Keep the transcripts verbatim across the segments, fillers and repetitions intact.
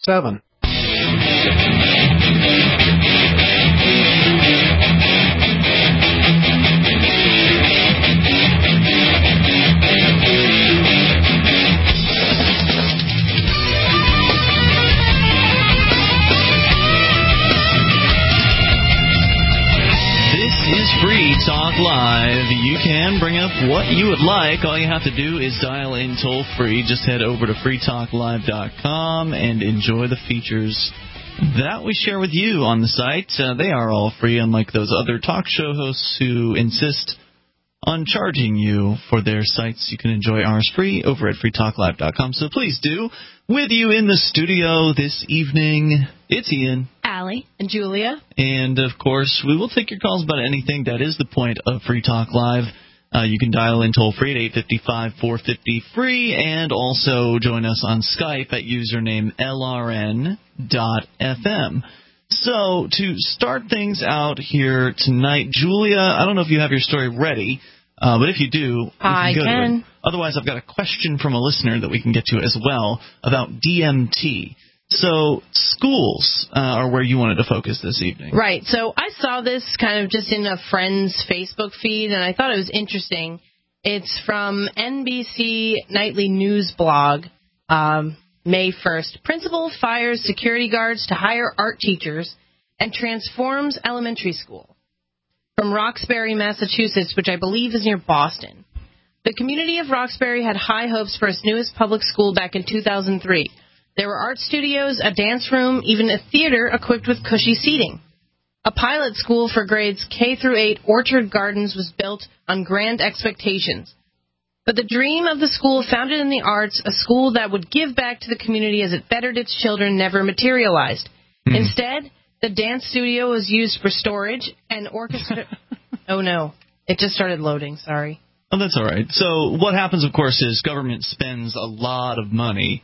seven. Free Talk Live. You can bring up what you would like. All you have to do is dial in toll-free. Just head over to free talk live dot com and enjoy the features that we share with you on the site. Uh, they are all free, unlike those other talk show hosts who insist on charging you for their sites. You can enjoy ours free over at free talk live dot com. So please do. With you in the studio this evening, it's Ian, Allie, and Julia. And, of course, we will take your calls about anything. That is the point of Free Talk Live. Uh, you can dial in toll-free at eight five five, four five zero, free and also join us on Skype at username L R N dot F M. So, to start things out here tonight, Julia, I don't know if you have your story ready, uh, but if you do, I we can go can. to it. Otherwise, I've got a question from a listener that we can get to as well about D M T. So, schools uh, are where you wanted to focus this evening. Right. So, I saw this kind of just in a friend's Facebook feed, and I thought it was interesting. It's from N B C Nightly News blog, um, May first. Principal fires security guards to hire art teachers and transforms elementary school. From Roxbury, Massachusetts, which I believe is near Boston. The community of Roxbury had high hopes for its newest public school back in two thousand three. There were art studios, a dance room, even a theater equipped with cushy seating. A pilot school for grades K through eight, Orchard Gardens, was built on grand expectations. But the dream of the school founded in the arts, a school that would give back to the community as it bettered its children, never materialized. Mm. Instead, the dance studio was used for storage and orchestra... Oh, no. It just started loading. Sorry. Oh, that's all right. So what happens, of course, is government spends a lot of money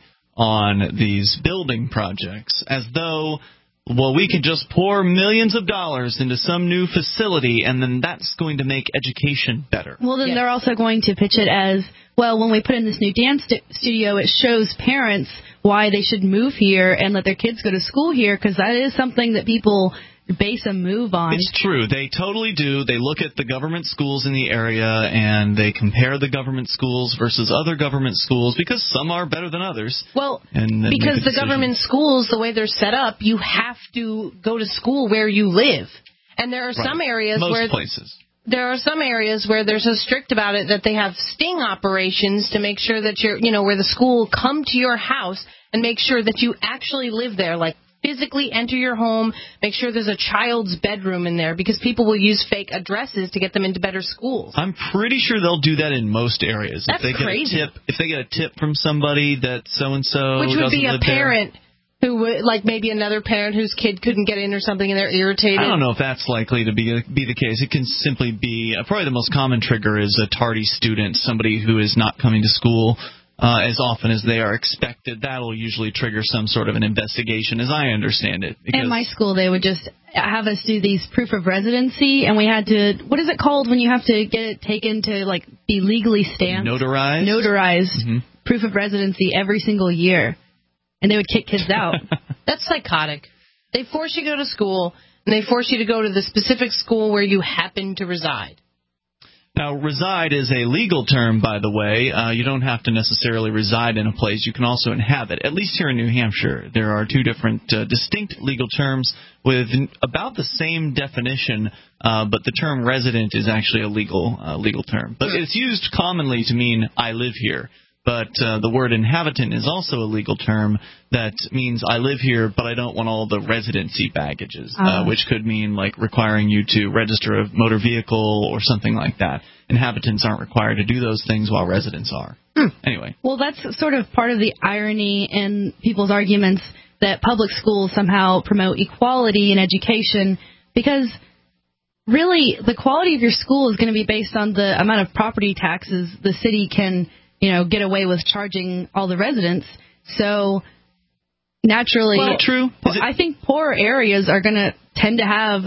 on these building projects as though, well, we could just pour millions of dollars into some new facility and then that's going to make education better. Well, then yes. They're also going to pitch it as, well, when we put in this new dance st- studio, it shows parents why they should move here and let their kids go to school here, because that is something that people base a move on. It's true. They totally do. They look at the government schools in the area and they compare the government schools versus other government schools because some are better than others. Well, because the government schools, the way they're set up, you have to go to school where you live. And there are right. some areas Most where... places. There are some areas where they're so strict about it that they have sting operations to make sure that you're, you know, where the school come to your house and make sure that you actually live there, like physically enter your home, make sure there's a child's bedroom in there, because people will use fake addresses to get them into better schools. I'm pretty sure they'll do that in most areas. That's if they crazy. Get a tip, if they get a tip from somebody that so-and-so Which would be a parent there, who would, like maybe another parent whose kid couldn't get in or something and they're irritated. I don't know if that's likely to be be the case. It can simply be, uh, probably the most common trigger is a tardy student, somebody who is not coming to school uh, as often as they are expected. That'll usually trigger some sort of an investigation, as I understand it. In my school, they would just have us do these proof of residency, and we had to, what is it called when you have to get it taken to, like, be legally stamped? Notarized? Notarized. Mm-hmm. Proof of residency every single year. And they would kick kids out. That's psychotic. They force you to go to school, and they force you to go to the specific school where you happen to reside. Now, reside is a legal term, by the way. Uh, you don't have to necessarily reside in a place. You can also inhabit. At least here in New Hampshire, there are two different uh, distinct legal terms with about the same definition, uh, but the term resident is actually a legal uh, legal term. But it's used commonly to mean I live here. But uh, the word inhabitant is also a legal term that means I live here, but I don't want all the residency baggages, uh, uh, which could mean like requiring you to register a motor vehicle or something like that. Inhabitants aren't required to do those things while residents are. Hmm. Anyway. Well, that's sort of part of the irony in people's arguments that public schools somehow promote equality in education, because really the quality of your school is going to be based on the amount of property taxes the city can, you know, get away with charging all the residents. So naturally, well, true. Well, I think poorer areas are going to tend to have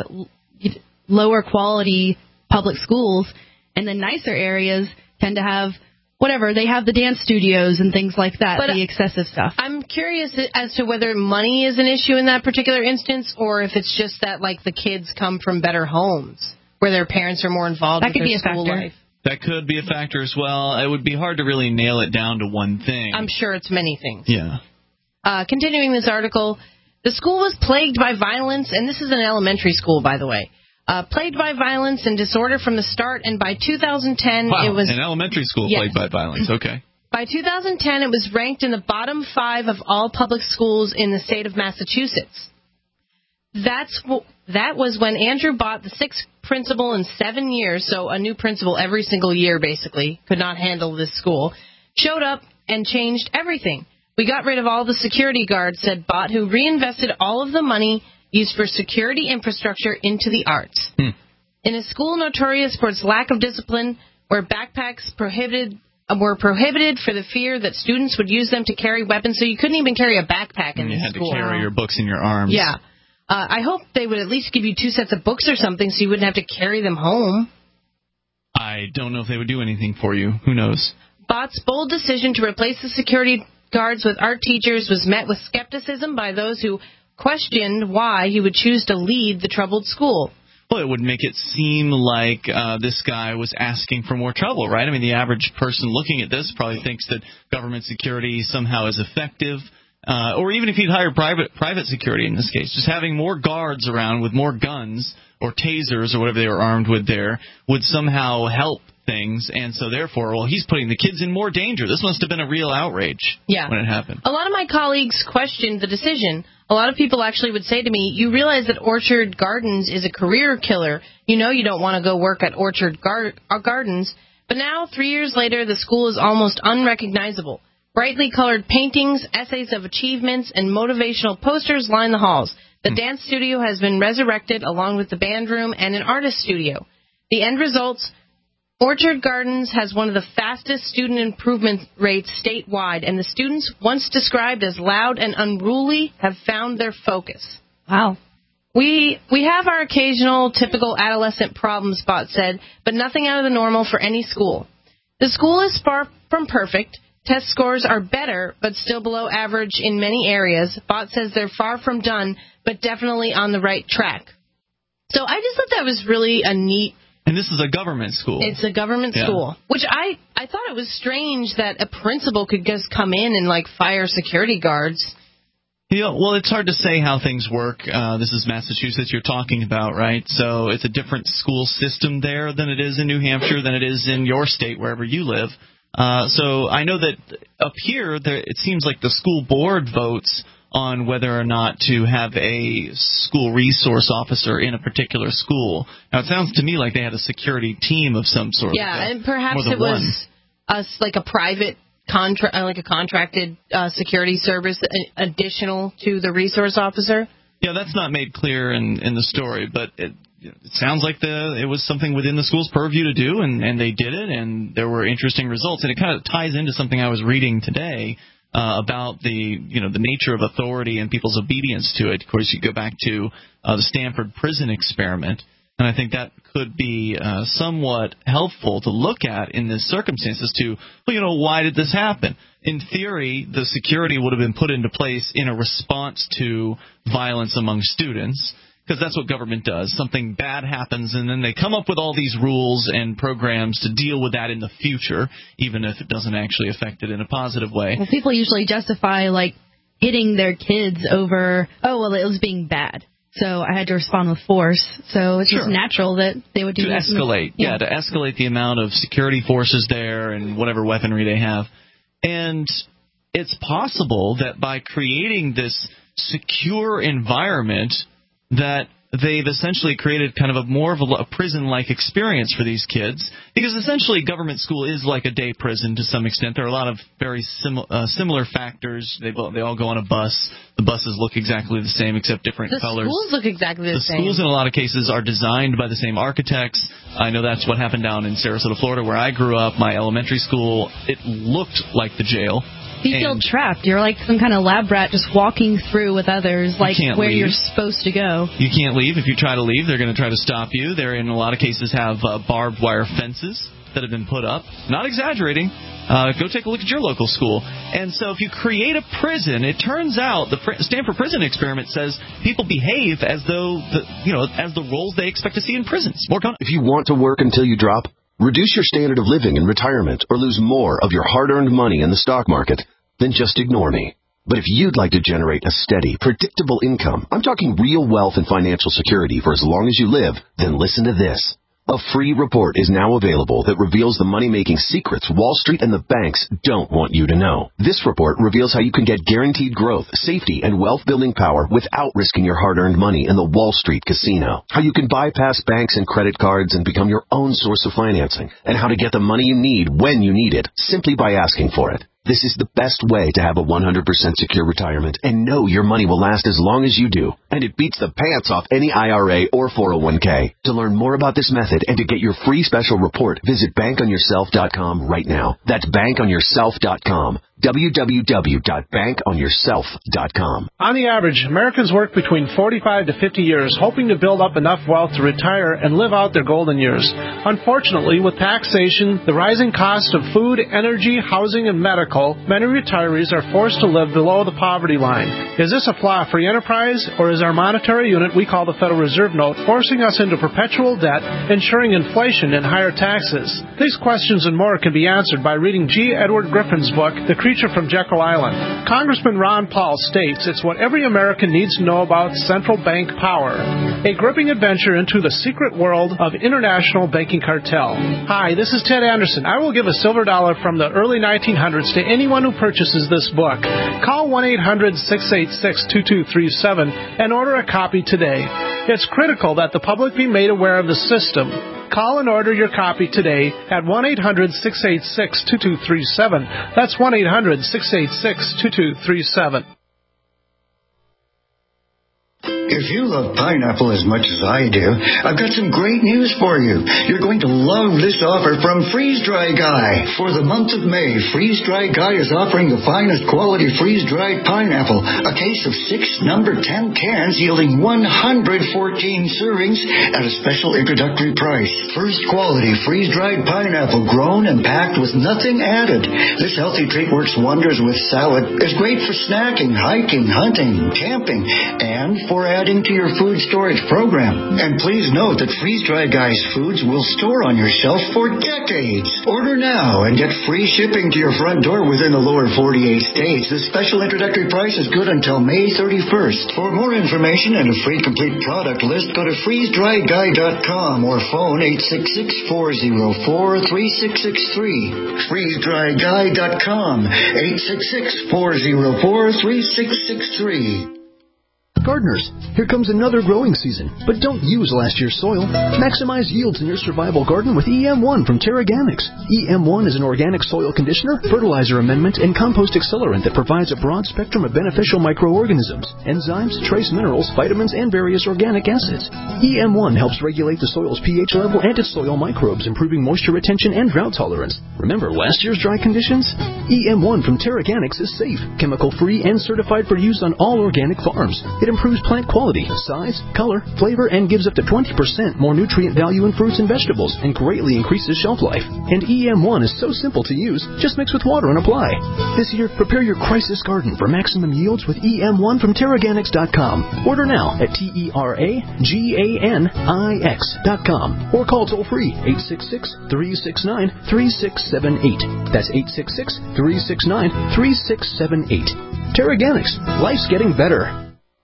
lower quality public schools, and the nicer areas tend to have whatever, they have the dance studios and things like that, But the excessive stuff. I'm curious as to whether money is an issue in that particular instance, or if it's just that, like, the kids come from better homes where their parents are more involved That with could their be a school factor. life. That could be a factor as well. It would be hard to really nail it down to one thing. I'm sure it's many things. Yeah. Uh, continuing this article, the school was plagued by violence, and this is an elementary school, by the way. Uh, plagued by violence and disorder from the start, and by two thousand ten, Wow, it was an elementary school Yes. plagued by violence. Okay. By two thousand ten, it was ranked in the bottom five of all public schools in the state of Massachusetts. That's w- that was when Andrew Bott, the sixth principal in seven years, so a new principal every single year, basically, could not handle this school, showed up and changed everything. We got rid of all the security guards, said Bott, who reinvested all of the money used for security infrastructure into the arts. Hmm. In a school notorious for its lack of discipline, where backpacks prohibited were prohibited for the fear that students would use them to carry weapons, so you couldn't even carry a backpack in And you the had school. to carry your books in your arms. Yeah. Uh, I hope they would at least give you two sets of books or something so you wouldn't have to carry them home. I don't know if they would do anything for you. Who knows? Bott's bold decision to replace the security guards with art teachers was met with skepticism by those who questioned why he would choose to lead the troubled school. Well, it would make it seem like uh, this guy was asking for more trouble, right? I mean, the average person looking at this probably thinks that government security somehow is effective. Uh, or even if he'd hire private private security in this case, just having more guards around with more guns or tasers or whatever they were armed with there would somehow help things. And so therefore, well, he's putting the kids in more danger. This must have been a real outrage Yeah. when it happened. A lot of my colleagues questioned the decision. A lot of people actually would say to me, you realize that Orchard Gardens is a career killer. You know you don't want to go work at Orchard Gar- Gardens. But now, three years later, the school is almost unrecognizable. Brightly colored paintings, essays of achievements, and motivational posters line the halls. The dance studio has been resurrected along with the band room and an artist studio. The end results, Orchard Gardens has one of the fastest student improvement rates statewide, and the students, once described as loud and unruly, have found their focus. Wow. We we have our occasional typical adolescent problems, Bott said, but nothing out of the normal for any school. The school is far from perfect. Test scores are better, but still below average in many areas. Bott says they're far from done, but definitely on the right track. So I just thought that was really a neat... And this is a government school. It's a government Yeah. school, which I, I thought it was strange that a principal could just come in and, like, fire security guards. Yeah, well, it's hard to say how things work. Uh, this is Massachusetts you're talking about, right? So it's a different school system there than it is in New Hampshire, than it is in your state, wherever you live. Uh, so I know that up here, there, it seems like the school board votes on whether or not to have a school resource officer in a particular school. Now, it sounds to me like they had a security team of some sort. Yeah, like and perhaps more it than was one. us like a private contract, like a contracted uh, security service uh, additional to the resource officer. Yeah, that's not made clear in, in the story, but it, it sounds like the it was something within the school's purview to do, and, and they did it, and there were interesting results. And it kind of ties into something I was reading today uh, about the you know the nature of authority and people's obedience to it. Of course, you go back to uh, the Stanford prison experiment, and I think that could be uh, somewhat helpful to look at in this circumstance as to, well, you know, why did this happen? In theory, the security would have been put into place in a response to violence among students, because that's what government does. Something bad happens, and then they come up with all these rules and programs to deal with that in the future, even if it doesn't actually affect it in a positive way. Well, people usually justify, like, hitting their kids over, oh, well, it was being bad, so I had to respond with force. So it's Sure. just natural that they would do To that. escalate, yeah. yeah, to escalate the amount of security forces there and whatever weaponry they have. And it's possible that by creating this secure environment that they've essentially created kind of a more of a, a prison-like experience for these kids, because essentially government school is like a day prison to some extent. There are a lot of very sim- uh, similar factors. They, they all go on a bus. The buses look exactly the same except different The colors. schools look exactly the, The same. schools in a lot of cases are designed by the same architects. I know that's what happened down in Sarasota, Florida, where I grew up. My elementary school, it looked like the jail. You feel And trapped. You're like some kind of lab rat just walking through with others, like can't where leave. you're supposed to go. You can't leave. If you try to leave, they're going to try to stop you. They, in a lot of cases, have uh, barbed wire fences that have been put up. Not exaggerating. Uh, go take a look at your local school. And so if you create a prison, it turns out the Stanford Prison Experiment says people behave as though, the, you know, as the roles they expect to see in prisons. More con- if you want to work until you drop, reduce your standard of living in retirement, or lose more of your hard-earned money in the stock market, then just ignore me. But if you'd like to generate a steady, predictable income, I'm talking real wealth and financial security for as long as you live, then listen to this. A free report is now available that reveals the money-making secrets Wall Street and the banks don't want you to know. This report reveals how you can get guaranteed growth, safety, and wealth-building power without risking your hard-earned money in the Wall Street casino. How you can bypass banks and credit cards and become your own source of financing. And how to get the money you need when you need it, simply by asking for it. This is the best way to have a one hundred percent secure retirement and know your money will last as long as you do. And it beats the pants off any I R A or four oh one k. To learn more about this method and to get your free special report, visit bank on yourself dot com right now. That's bank on yourself dot com. w w w dot bank on yourself dot com. On the average, Americans work between forty-five to fifty years, hoping to build up enough wealth to retire and live out their golden years. Unfortunately, with taxation, the rising cost of food, energy, housing, and medical, many retirees are forced to live below the poverty line. Is this a flaw-free enterprise, or is our monetary unit we call the Federal Reserve Note forcing us into perpetual debt, ensuring inflation and higher taxes? These questions and more can be answered by reading G. Edward Griffin's book, The Creature from Jekyll Island. Congressman Ron Paul states it's what every American needs to know about central bank power. A gripping adventure into the secret world of international banking cartel. Hi, this is Ted Anderson. I will give a silver dollar from the early nineteen hundreds to anyone who purchases this book. Call one eight hundred six eight six two two three seven and order a copy today. It's critical that the public be made aware of the system. Call and order your copy today at one eight hundred six eight six two two three seven. That's one eight hundred six eight six two two three seven. If you love pineapple as much as I do, I've got some great news for you. You're going to love this offer from Freeze Dry Guy. For the month of May, Freeze Dry Guy is offering the finest quality freeze-dried pineapple, a case of six number ten cans yielding one hundred fourteen servings at a special introductory price. First quality freeze-dried pineapple grown and packed with nothing added. This healthy treat works wonders with salad, is great for snacking, hiking, hunting, camping, and for adding to your food storage program. And please note that Freeze Dry Guy's foods will store on your shelf for decades. Order now and get free shipping to your front door within the lower forty-eight states. This special introductory price is good until May thirty-first. For more information and a free complete product list, go to freeze dry guy dot com or phone eight six six, four oh four, three six six three. freeze dry guy dot com, eight six six, four oh four, three six six three. Gardeners, here comes another growing season, but don't use last year's soil. Maximize yields in your survival garden with E M one from TerraGanix. E M one is an organic soil conditioner, fertilizer amendment, and compost accelerant that provides a broad spectrum of beneficial microorganisms, enzymes, trace minerals, vitamins, and various organic acids. E M one helps regulate the soil's pH level and its soil microbes, improving moisture retention and drought tolerance. Remember last year's dry conditions? E M one from TerraGanix is safe, chemical-free, and certified for use on all organic farms. It improves plant quality, size, color, flavor, and gives up to twenty percent more nutrient value in fruits and vegetables, and greatly increases shelf life. And E M one is so simple to use, just mix with water and apply. This year, prepare your crisis garden for maximum yields with E M one from Terraganix dot com. Order now at T E R A G A N I X dot com or call toll-free eight six six, three six nine, three six seven eight. That's eight six six, three six nine, three six seven eight. Terraganix. Life's getting better.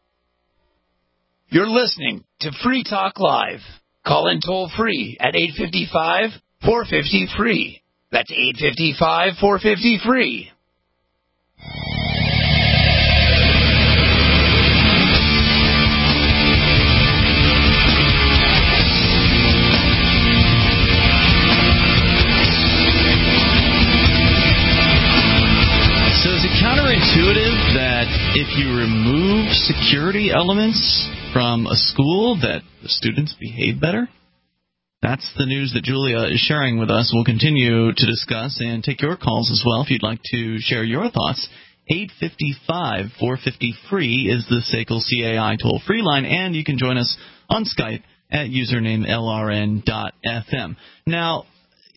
You're listening to Free Talk Live. Call in toll-free at eight five five, four five zero, free. That's eight five five, four five zero, free. So is it counterintuitive that if you remove security elements from a school that the students behave better? That's the news that Julia is sharing with us. We'll continue to discuss and take your calls as well if you'd like to share your thoughts. eight five five, four five zero, free is the S A C L C A I toll-free line, and you can join us on Skype at username L R N dot F M. Now,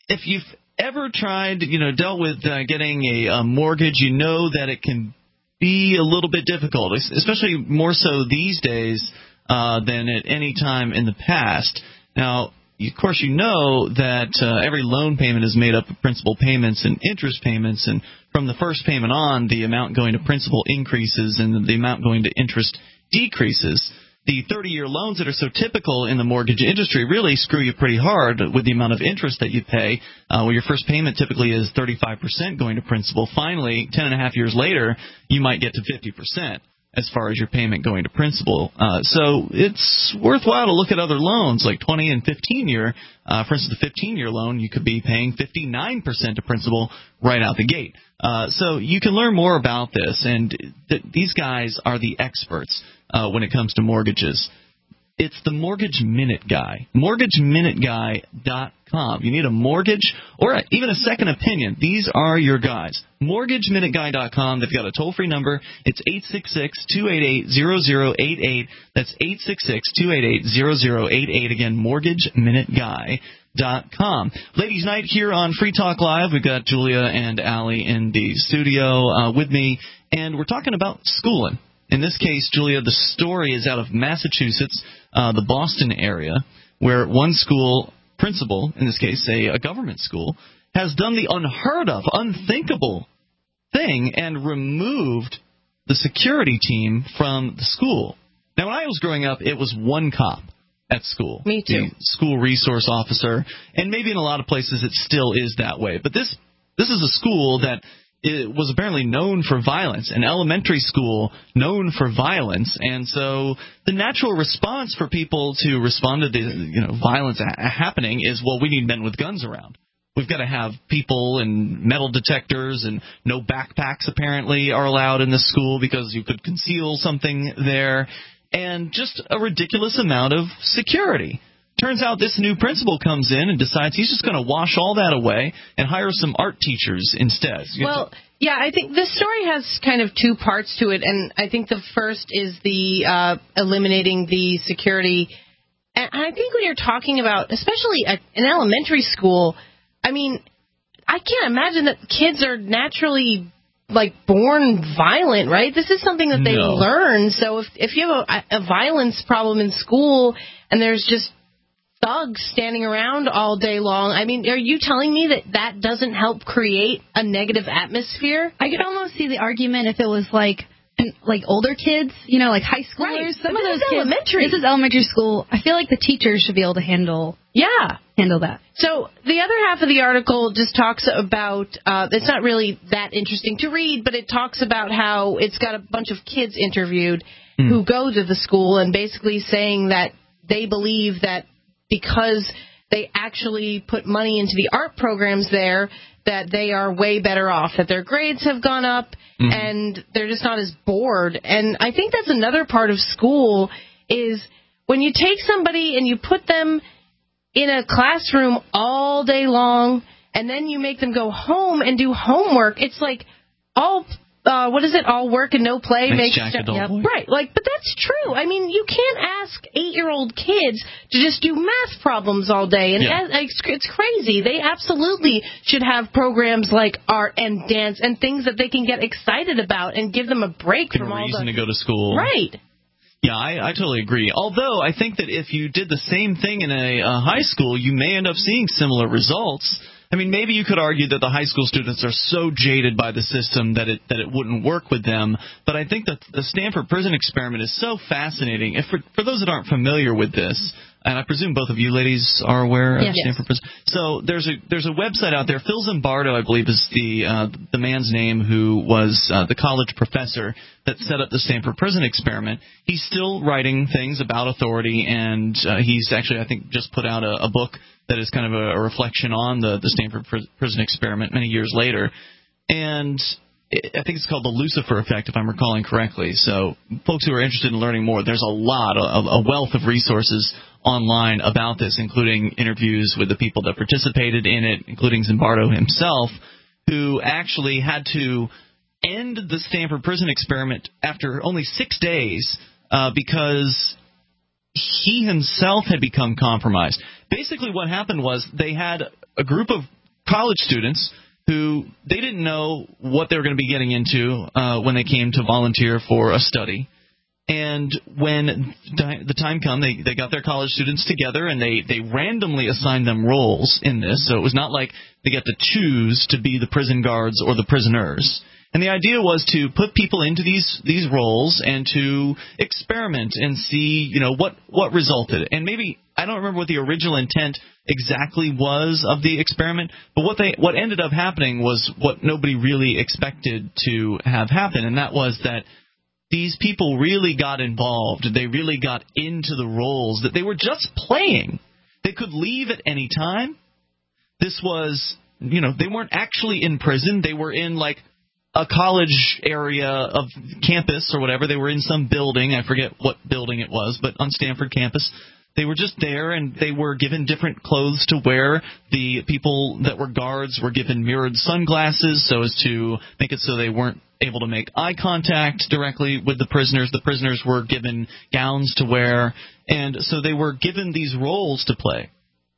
if you've ever tried, you know, dealt with uh, getting a, a mortgage, you know that it can be a little bit difficult, especially more so these days uh, than at any time in the past. Now, of course, you know that uh, every loan payment is made up of principal payments and interest payments, and from the first payment on, the amount going to principal increases and the amount going to interest decreases. The thirty-year loans that are so typical in the mortgage industry really screw you pretty hard with the amount of interest that you pay, uh, where your first payment typically is thirty-five percent going to principal. Finally, ten and a half years later, you might get to fifty percent as far as your payment going to principal. Uh, so it's worthwhile to look at other loans like twenty and fifteen-year. Uh, for instance, the fifteen-year loan, you could be paying fifty-nine percent to principal right out the gate. Uh, so you can learn more about this, and th- these guys are the experts uh, when it comes to mortgages. It's the Mortgage Minute Guy, mortgage minute guy dot com. You need a mortgage or a, even a second opinion. These are your guys. mortgage minute guy dot com. They've got a toll-free number. It's eight six six, two eight eight, zero zero eight eight. That's eight six six, two eight eight, zero zero eight eight. Again, mortgage minute guy dot com. Ladies' night here on Free Talk Live. We've got Julia and Allie in the studio uh, with me, and we're talking about schooling. In this case, Julia, the story is out of Massachusetts, uh, the Boston area, where one school principal, in this case a, a government school, has done the unheard of, unthinkable thing and removed the security team from the school. Now, when I was growing up, it was one cop at school. Me too. The school resource officer, and maybe in a lot of places it still is that way. But this this is a school that it was apparently known for violence, an elementary school known for violence, and so the natural response for people to respond to the you know violence ha- happening is, well, we need men with guns around. We've got to have people and metal detectors, and no backpacks apparently are allowed in this school because you could conceal something there, and just a ridiculous amount of security. Turns out this new principal comes in and decides he's just going to wash all that away and hire some art teachers instead. Well, yeah, I think this story has kind of two parts to it, and I think the first is the uh, eliminating the security. And I think when you're talking about, especially at an elementary school, I mean, I can't imagine that kids are naturally, like, born violent, right? This is something that they No. learn. So if if you have a, a violence problem in school and there's just thugs standing around all day long, I mean, are you telling me that that doesn't help create a negative atmosphere? I could almost see the argument if it was like like older kids, you know, like high schoolers. Right. Some But of this those is kids. elementary. This is elementary school. I feel like the teachers should be able to handle Yeah. handle that. So the other half of the article just talks about, uh, it's not really that interesting to read, but it talks about how it's got a bunch of kids interviewed mm. who go to the school and basically saying that they believe that because they actually put money into the art programs there, that they are way better off, that their grades have gone up, mm-hmm. and they're just not as bored. And I think that's another part of school is when you take somebody and you put them in a classroom all day long, and then you make them go home and do homework, it's like all... Uh, what is it? All work and no play makes, makes Jack a dull yeah, boy. right. Like, but that's true. I mean, you can't ask eight-year-old kids to just do math problems all day, and yeah. it's, it's crazy. They absolutely should have programs like art and dance and things that they can get excited about and give them a break Give from a all reason the to go to school. Right. Yeah, I, I totally agree. Although I think that if you did the same thing in a, a high school, you may end up seeing similar results. I mean, maybe you could argue that the high school students are so jaded by the system that it that it wouldn't work with them. But I think that the Stanford Prison Experiment is so fascinating. If for, for those that aren't familiar with this, and I presume both of you ladies are aware yes. of Stanford Prison. So there's a there's a website out there. Phil Zimbardo, I believe, is the uh, the man's name who was uh, the college professor that set up the Stanford Prison Experiment. He's still writing things about authority, and uh, he's actually, I think, just put out a, a book that is kind of a, a reflection on the, the Stanford Prison Experiment many years later. And it, I think it's called the Lucifer Effect, if I'm recalling correctly. So folks who are interested in learning more, there's a lot, a, a wealth of resources online about this, including interviews with the people that participated in it, including Zimbardo himself, who actually had to end the Stanford Prison Experiment after only six days uh, because he himself had become compromised. Basically what happened was they had a group of college students who they didn't know what they were going to be getting into uh, when they came to volunteer for a study. And when the time came, they, they got their college students together, and they, they randomly assigned them roles in this. So it was not like they get to choose to be the prison guards or the prisoners. And the idea was to put people into these these roles and to experiment and see, you know, what, what resulted. And maybe, I don't remember what the original intent exactly was of the experiment, but what they what ended up happening was what nobody really expected to have happen, and that was that these people really got involved. They really got into the roles that they were just playing. They could leave at any time. This was, you know, they weren't actually in prison. They were in, like, a college area of campus or whatever. They were in some building. I forget what building it was, but on Stanford campus. They were just there, and they were given different clothes to wear. The people that were guards were given mirrored sunglasses so as to make it so they weren't able to make eye contact directly with the prisoners. The prisoners were given gowns to wear, and so they were given these roles to play.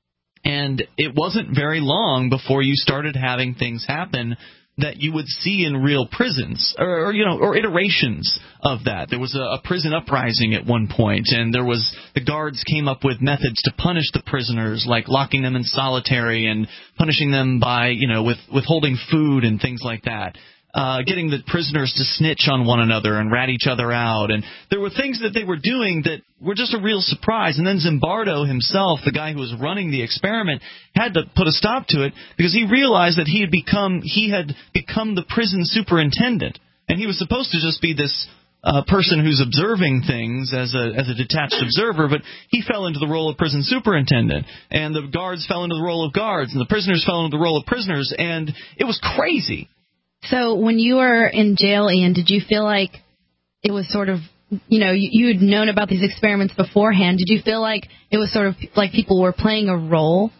And it wasn't very long before you started having things happen that you would see in real prisons, or, or you know, or iterations of that. There was a, a prison uprising at one point, and there was the guards came up with methods to punish the prisoners, like locking them in solitary and punishing them by, you know, with withholding food and things like that. Uh, getting the prisoners to snitch on one another and rat each other out. And there were things that they were doing that were just a real surprise. And then Zimbardo himself, the guy who was running the experiment, had to put a stop to it because he realized that he had become he had become the prison superintendent. And he was supposed to just be this uh, person who's observing things as a as a detached observer, but he fell into the role of prison superintendent. And the guards fell into the role of guards, and the prisoners fell into the role of prisoners. And it was crazy. So when you were in jail, Ian, did you feel like it was sort of, you know, you, you had known about these experiments beforehand. Did you feel like it was sort of like people were playing a role?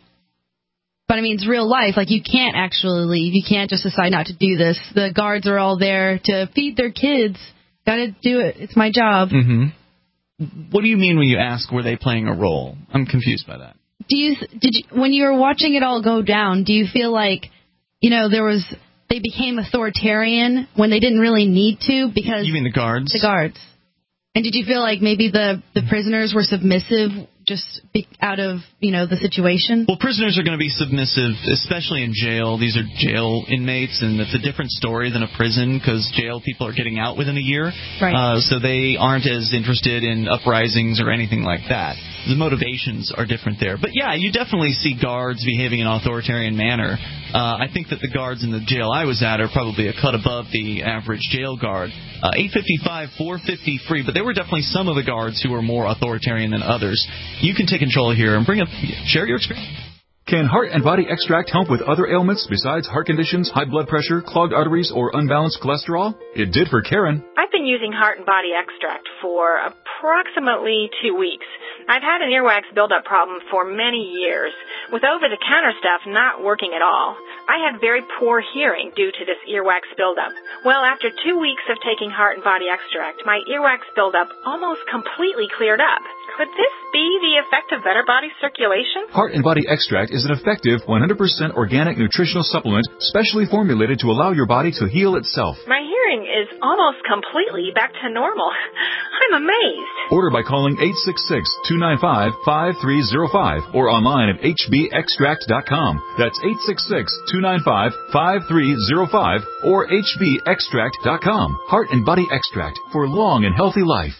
But, I mean, it's real life. Like, you can't actually leave. You can't just decide not to do this. The guards are all there to feed their kids. Got to do it. It's my job. Mm-hmm. What do you mean when you ask, were they playing a role? I'm confused by that. Do you, did you, when you were watching it all go down, do you feel like, you know, there was... they became authoritarian when they didn't really need to because... You mean the guards? The guards. And did you feel like maybe the, the prisoners were submissive just be, out of, you know, the situation? Well, prisoners are going to be submissive, especially in jail. These are jail inmates, and it's a different story than a prison because jail people are getting out within a year. Right. Uh, so they aren't as interested in uprisings or anything like that. The motivations are different there. But, yeah, you definitely see guards behaving in an authoritarian manner. Uh, I think that the guards in the jail I was at are probably a cut above the average jail guard. Uh, eight fifty-five, four fifty free, but there were definitely some of the guards who were more authoritarian than others. You can take control here and bring up, share your experience. Can Heart and Body Extract help with other ailments besides heart conditions, high blood pressure, clogged arteries, or unbalanced cholesterol? It did for Karen. I've been using Heart and Body Extract for approximately two weeks. I've had an earwax buildup problem for many years, with over-the-counter stuff not working at all. I had very poor hearing due to this earwax buildup. Well, after two weeks of taking Heart and Body Extract, my earwax buildup almost completely cleared up. Could this be the effect of better body circulation? Heart and Body Extract is an effective one hundred percent organic nutritional supplement specially formulated to allow your body to heal itself. My hearing is almost completely back to normal. I'm amazed. Order by calling eight six six, two nine five, five three zero five or online at h b extract dot com. That's eight six six, two nine five, five three zero five or h b extract dot com. Heart and Body Extract for long and healthy life.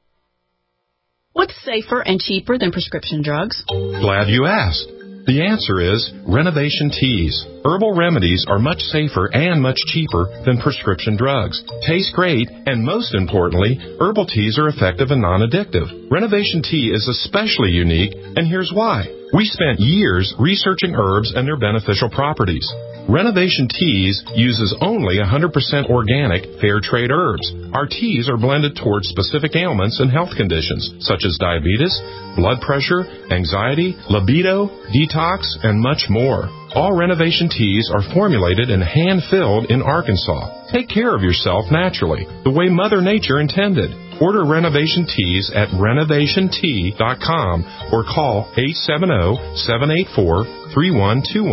What's safer and cheaper than prescription drugs? Glad you asked. The answer is Renovation Teas. Herbal remedies are much safer and much cheaper than prescription drugs. Taste great, and most importantly, herbal teas are effective and non-addictive. Renovation Tea is especially unique, and here's why. We spent years researching herbs and their beneficial properties. Renovation Teas uses only one hundred percent organic, fair trade herbs. Our teas are blended towards specific ailments and health conditions, such as diabetes, blood pressure, anxiety, libido, detox, and much more. All Renovation Teas are formulated and hand-filled in Arkansas. Take care of yourself naturally, the way Mother Nature intended. Order Renovation Teas at renovation tea dot com or call eight seven zero, seven eight four, three one two one.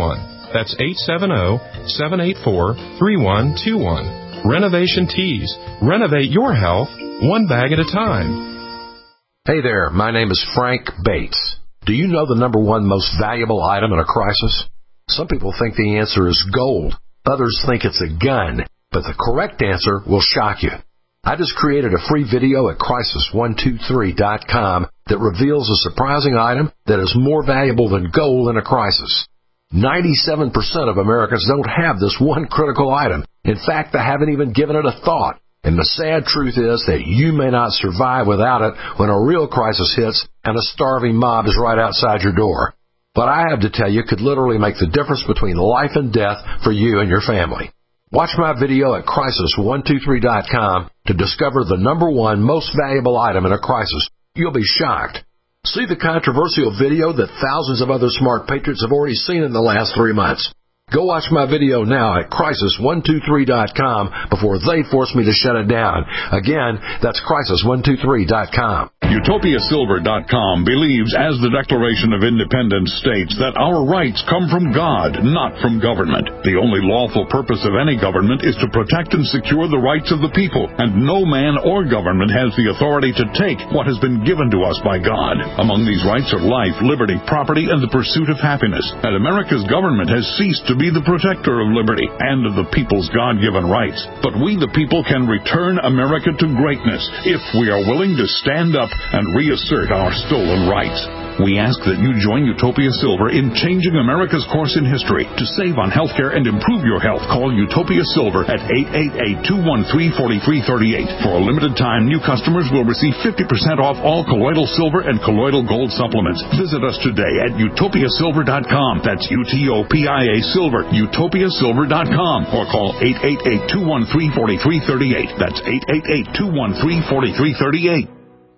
That's eight seven zero, seven eight four, three one two one. Renovation Teas. Renovate your health one bag at a time. Hey there, my name is Frank Bates. Do you know the number one most valuable item in a crisis? Some people think the answer is gold. Others think it's a gun. But the correct answer will shock you. I just created a free video at crisis one two three dot com that reveals a surprising item that is more valuable than gold in a crisis. ninety-seven percent of Americans don't have this one critical item. In fact, they haven't even given it a thought. And the sad truth is that you may not survive without it when a real crisis hits and a starving mob is right outside your door. What I have to tell you could literally make the difference between life and death for you and your family. Watch my video at crisis one two three dot com to discover the number one most valuable item in a crisis. You'll be shocked. See the controversial video that thousands of other smart patriots have already seen in the last three months. Go watch my video now at crisis one two three dot com before they force me to shut it down. Again, that's crisis one two three dot com. Utopia Silver dot com believes, as the Declaration of Independence states, that our rights come from God, not from government. The only lawful purpose of any government is to protect and secure the rights of the people, and no man or government has the authority to take what has been given to us by God. Among these rights are life, liberty, property, and the pursuit of happiness. And America's government has ceased to be the protector of liberty and of the people's God-given rights. But we, the people, can return America to greatness if we are willing to stand up and reassert our stolen rights. We ask that you join Utopia Silver in changing America's course in history. To save on health care and improve your health, call Utopia Silver at eight eight eight, two one three, four three three eight. For a limited time, new customers will receive fifty percent off all colloidal silver and colloidal gold supplements. Visit us today at Utopia Silver dot com. That's U T O P I A Silver, Utopia Silver dot com. Or call eight eight eight, two one three, four three three eight. That's eight eight eight, two one three, four three three eight.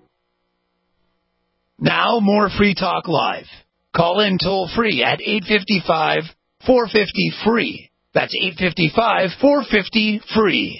Now, more Free Talk Live. Call in toll-free at eight five five, four five zero, free. That's eight five five, four five zero, free.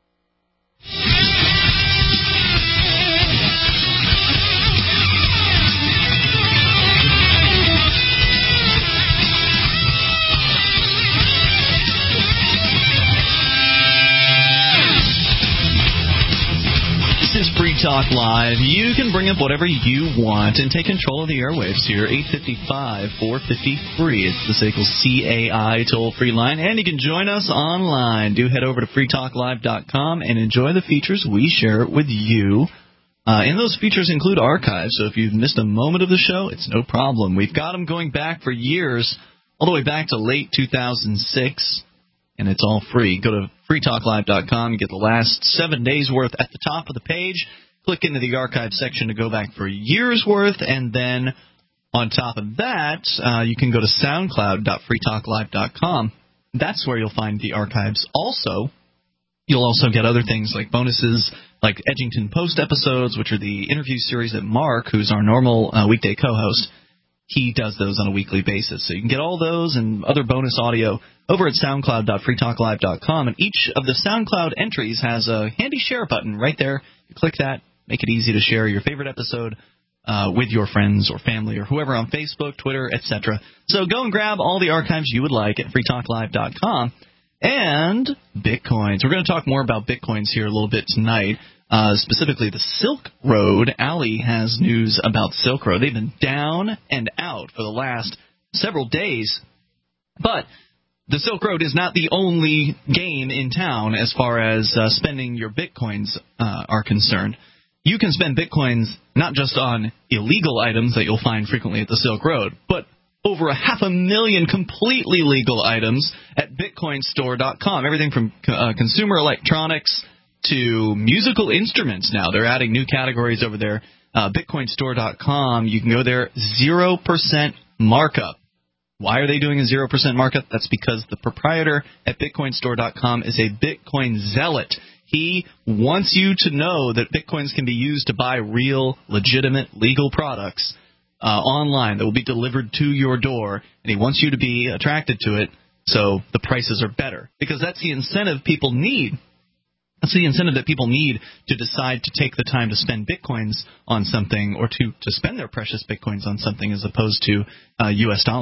This is Free Talk Live. You can bring up whatever you want and take control of the airwaves here. eight five five, four five zero, free. It's the S A C L C A I toll-free line. And you can join us online. Do head over to free talk live dot com and enjoy the features we share with you. Uh, and those features include archives, so if you've missed a moment of the show, it's no problem. We've got them going back for years, all the way back to late two thousand six. And it's all free. Go to free talk live dot com and get the last seven days' worth at the top of the page. Click into the archive section to go back for a year's worth. And then on top of that, uh, you can go to soundcloud dot free talk live dot com. That's where you'll find the archives. Also, you'll also get other things like bonuses, like Edgington Post episodes, which are the interview series that Mark, who's our normal uh, weekday co-host, he does those on a weekly basis. So you can get all those and other bonus audio over at soundcloud dot free talk live dot com. And each of the SoundCloud entries has a handy share button right there. You click that, make it easy to share your favorite episode uh, with your friends or family or whoever on Facebook, Twitter, et cetera. So go and grab all the archives you would like at free talk live dot com. And Bitcoins. We're going to talk more about Bitcoins here a little bit tonight. Uh, specifically, the Silk Road. Ali has news about Silk Road. They've been down and out for the last several days. But the Silk Road is not the only game in town as far as uh, spending your Bitcoins uh, are concerned. You can spend Bitcoins not just on illegal items that you'll find frequently at the Silk Road, but over a half a million completely legal items at bitcoin store dot com. Everything from uh, consumer electronics to musical instruments now. They're adding new categories over there. Uh, bitcoin store dot com, you can go there, zero percent markup. Why are they doing a zero percent markup? That's because the proprietor at bitcoin store dot com is a Bitcoin zealot. He wants you to know that Bitcoins can be used to buy real, legitimate, legal products uh, online that will be delivered to your door, and he wants you to be attracted to it so the prices are better. Because that's the incentive people need. That's the incentive that people need to decide to take the time to spend Bitcoins on something or to, to spend their precious Bitcoins on something as opposed to uh, U S dollars.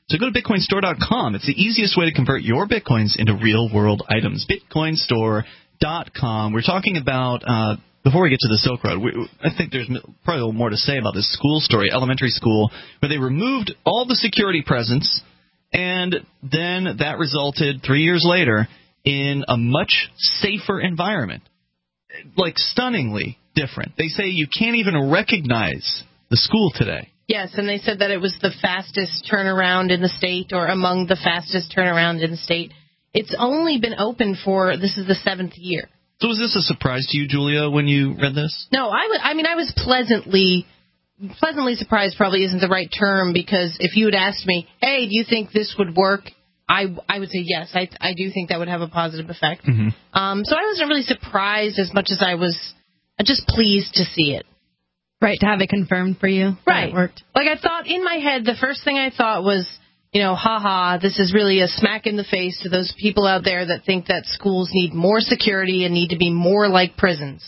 So go to bitcoin store dot com. It's the easiest way to convert your bitcoins into real-world items. bitcoin store dot com. We're talking about, uh, before we get to the Silk Road, we, I think there's probably a little more to say about this school story, elementary school, where they removed all the security presence, and then that resulted three years later in a much safer environment. Like, stunningly different. They say you can't even recognize the school today. Yes, and they said that it was the fastest turnaround in the state, or among the fastest turnaround in the state. It's only been open for, this is the seventh year. So was this a surprise to you, Julia, when you read this? No, I, w- I mean, I was pleasantly, pleasantly surprised probably isn't the right term, because if you had asked me, hey, do you think this would work? I, I would say yes. I, I do think that would have a positive effect. Mm-hmm. Um, so I wasn't really surprised as much as I was just pleased to see it. Right, to have it confirmed for you. Right. It worked. Like, I thought in my head, the first thing I thought was, you know, haha, this is really a smack in the face to those people out there that think that schools need more security and need to be more like prisons.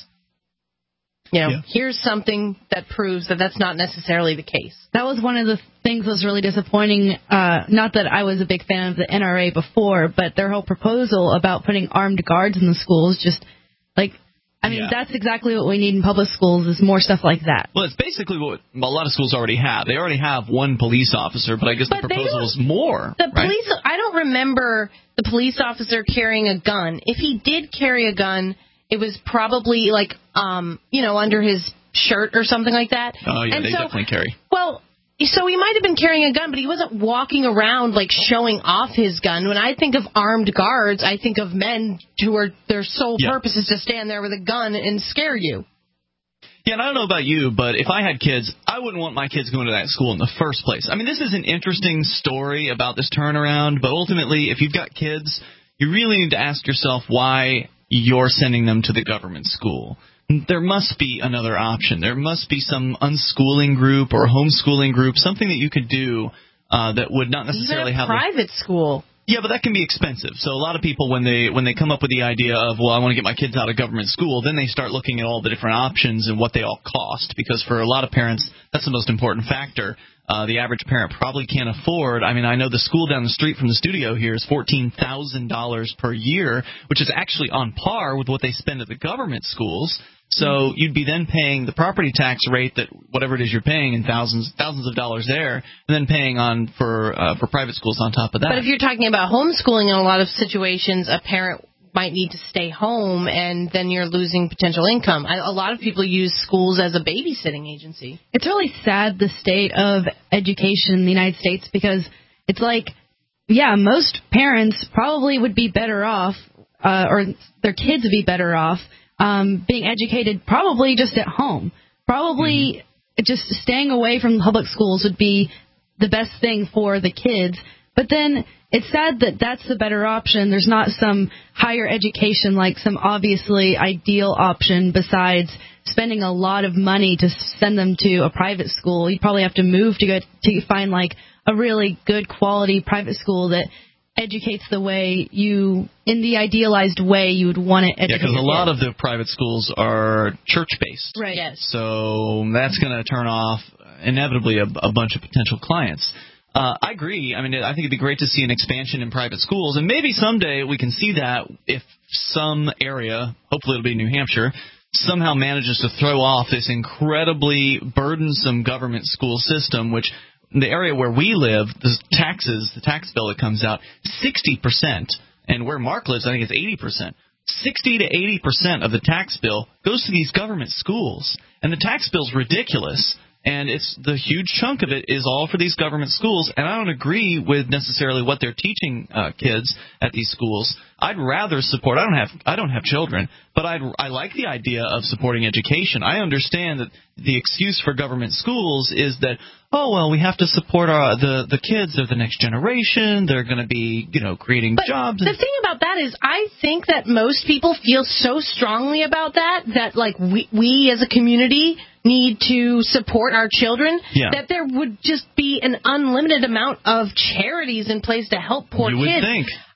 You know, Yeah. here's something that proves that that's not necessarily the case. That was one of the things that was really disappointing. Uh, not that I was a big fan of the N R A before, but their whole proposal about putting armed guards in the schools, just like, I mean, Yeah. that's exactly what we need in public schools, is more stuff like that. Well, it's basically what a lot of schools already have. They already have one police officer, but I guess But the they proposal don't- is more, The right? police, I don't remember the police officer carrying a gun. If he did carry a gun, it was probably like, um, you know, under his shirt or something like that. Oh, yeah, And they so, definitely carry. Well, so he might have been carrying a gun, but he wasn't walking around like showing off his gun. When I think of armed guards, I think of men who are, their sole Yeah. purpose is to stand there with a gun and scare you. Yeah, and I don't know about you, but if I had kids, I wouldn't want my kids going to that school in the first place. I mean, this is an interesting story about this turnaround, but ultimately, if you've got kids, you really need to ask yourself why you're sending them to the government school. There must be another option. There must be some unschooling group or homeschooling group, something that you could do uh, that would not necessarily Even a have private a, school. Yeah, but that can be expensive. So a lot of people, when they when they come up with the idea of, well, I want to get my kids out of government school, then they start looking at all the different options and what they all cost. Because for a lot of parents, that's the most important factor. Uh, the average parent probably can't afford. I mean, I know the school down the street from the studio here is fourteen thousand dollars per year, which is actually on par with what they spend at the government schools. So you'd be then paying the property tax rate that whatever it is you're paying in thousands thousands of dollars there, and then paying on for uh, for private schools on top of that. But if you're talking about homeschooling, in a lot of situations, a parent might need to stay home, and then you're losing potential income. I, a lot of people use schools as a babysitting agency. It's really sad, the state of education in the United States, because it's like, yeah, most parents probably would be better off, uh, or their kids would be better off, um, being educated probably just at home. Probably mm-hmm. just staying away from public schools would be the best thing for the kids. But then it's sad that that's the better option. There's not some higher education, like some obviously ideal option besides spending a lot of money to send them to a private school. You'd probably have to move to go to find like a really good quality private school that educates the way you, in the idealized way you would want it educated. Yeah, because a lot of the private schools are church-based. Right. Yes. So that's going to turn off inevitably a, a bunch of potential clients. Uh, I agree. I mean, I think it'd be great to see an expansion in private schools, and maybe someday we can see that if some area, hopefully it'll be New Hampshire, somehow manages to throw off this incredibly burdensome government school system, which in the area where we live, the taxes, the tax bill that comes out, sixty percent, and where Mark lives, I think it's eighty percent. sixty to eighty percent of the tax bill goes to these government schools, and the tax bill's ridiculous. And it's the huge chunk of it is all for these government schools, and I don't agree with necessarily what they're teaching uh, kids at these schools. I'd rather support. I don't have I don't have children, but I I like the idea of supporting education. I understand that the excuse for government schools is that, oh well, we have to support our the the kids. They're the next generation. They're going to be, you know, creating but jobs. The thing about that is, I think that most people feel so strongly about that that like we we as a community need to support our children, yeah. that there would just be an unlimited amount of charities in place to help poor you kids. Would think.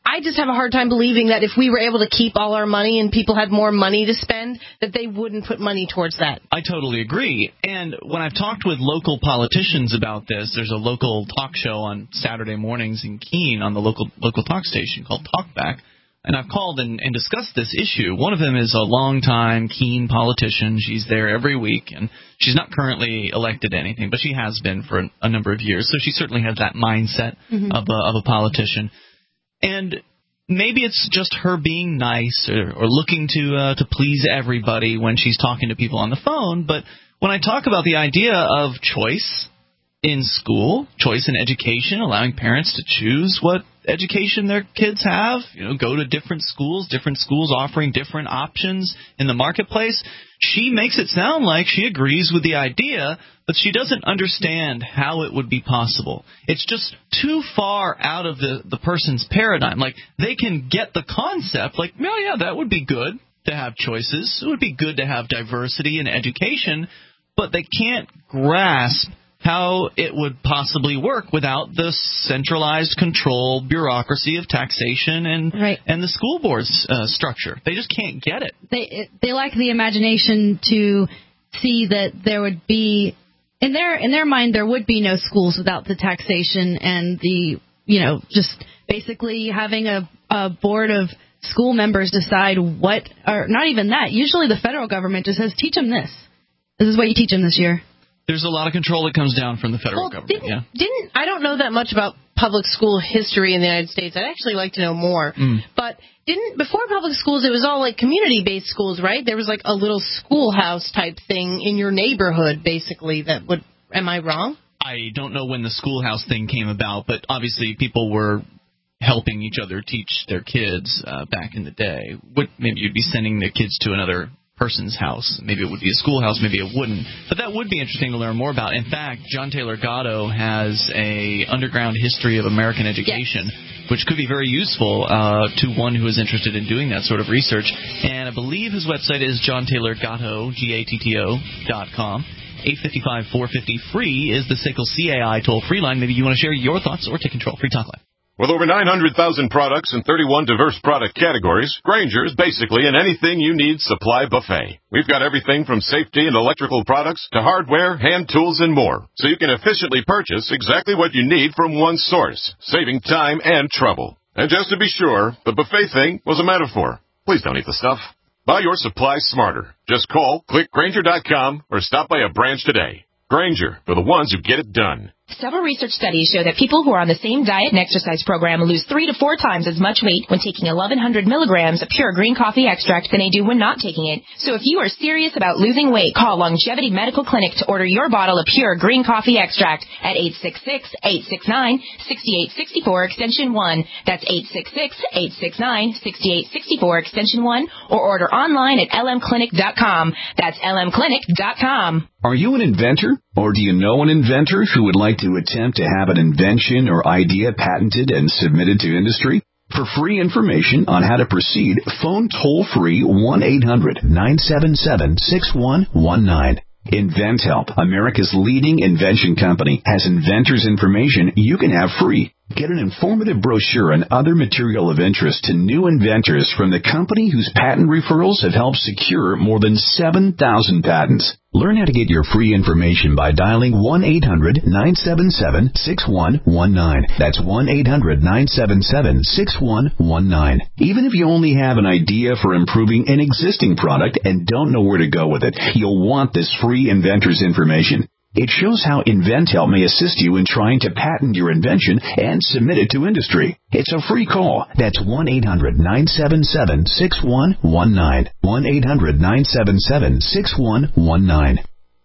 I just have a hard time believing that if we were able to keep all our money and people had more money to spend, that they wouldn't put money towards that. I totally agree. And when I've talked with local politicians about this, there's a local talk show on Saturday mornings in Keene on the local local talk station called Talkback. And I've called and, and discussed this issue. One of them is a longtime Keene politician. She's there every week, and she's not currently elected to anything, but she has been for a, a number of years. So she certainly has that mindset mm-hmm. of, a, of a politician. And maybe it's just her being nice or, or looking to uh, to please everybody when she's talking to people on the phone. But when I talk about the idea of choice in school, choice in education, allowing parents to choose what education their kids have, you know, go to different schools, different schools offering different options in the marketplace, she makes it sound like she agrees with the idea, but she doesn't understand how it would be possible. It's just too far out of the, the person's paradigm. Like, they can get the concept, like, oh, yeah, that would be good to have choices. It would be good to have diversity in education, but they can't grasp how it would possibly work without the centralized control bureaucracy of taxation and right. and the school board's uh, structure. They just can't get it. They they lack the imagination to see that there would be in their in their mind there would be no schools without the taxation and the you know just basically having a, a board of school members decide what or not even that. Usually the federal government just says teach them this. This is what you teach them this year. There's a lot of control that comes down from the federal well, government. Didn't, yeah. didn't I don't know that much about public school history in the United States. I'd actually like to know more. Mm. But didn't before public schools, it was all like community-based schools, right? There was like a little schoolhouse type thing in your neighborhood, basically. That would. Am I wrong? I don't know when the schoolhouse thing came about, but obviously people were helping each other teach their kids uh, back in the day. What, maybe you'd be sending the kids to another person's house. Maybe it would be a schoolhouse, maybe it wouldn't. But that would be interesting to learn more about. In fact, John Taylor Gatto has a underground history of American education, yes. which could be very useful uh, to one who is interested in doing that sort of research. And I believe his website is john taylor gatto, G A T T O, dot com. eight five five, four five zero, free is the S I C L C A I toll-free line. Maybe you want to share your thoughts or take control. Free Talk Live. With over nine hundred thousand products and thirty-one diverse product categories, Grainger's basically an anything you need supply buffet. We've got everything from safety and electrical products to hardware, hand tools, and more, so you can efficiently purchase exactly what you need from one source, saving time and trouble. And just to be sure, the buffet thing was a metaphor. Please don't eat the stuff. Buy your supplies smarter. Just call, click Grainger dot com, or stop by a branch today. Grainger, for the ones who get it done. Several research studies show that people who are on the same diet and exercise program lose three to four times as much weight when taking eleven hundred milligrams of pure green coffee extract than they do when not taking it. So if you are serious about losing weight, call Longevity Medical Clinic to order your bottle of pure green coffee extract at eight six six, eight six nine, six eight six four extension one. That's eight six six, eight six nine, six eight six four extension one, or order online at l m clinic dot com. That's l m clinic dot com. Are you an inventor? Or do you know an inventor who would like to attempt to have an invention or idea patented and submitted to industry? For free information on how to proceed, phone toll-free one eight hundred, nine seven seven, six one one nine. InventHelp, America's leading invention company, has inventors' information you can have free. Get an informative brochure and other material of interest to new inventors from the company whose patent referrals have helped secure more than seven thousand patents. Learn how to get your free information by dialing one eight hundred, nine seven seven, six one one nine. That's one eight hundred, nine seven seven, six one one nine. Even if you only have an idea for improving an existing product and don't know where to go with it, you'll want this free inventor's information. It shows how InventHelp may assist you in trying to patent your invention and submit it to industry. It's a free call. That's one eight hundred, nine seven seven, six one one nine. one eight hundred, nine seven seven, six one one nine.